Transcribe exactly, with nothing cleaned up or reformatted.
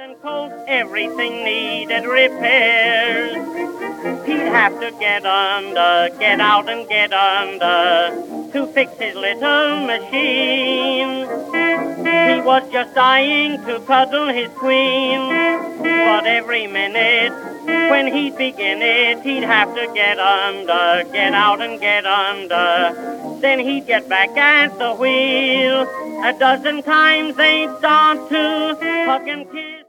And coat, everything needed repairs. He'd have to get under, get out and get under to fix his little machine. He was just dying to cuddle his queen, but every minute when he'd begin it, he'd have to get under, get out and get under. Then he'd get back at the wheel. A dozen times they'd start to hug and kiss.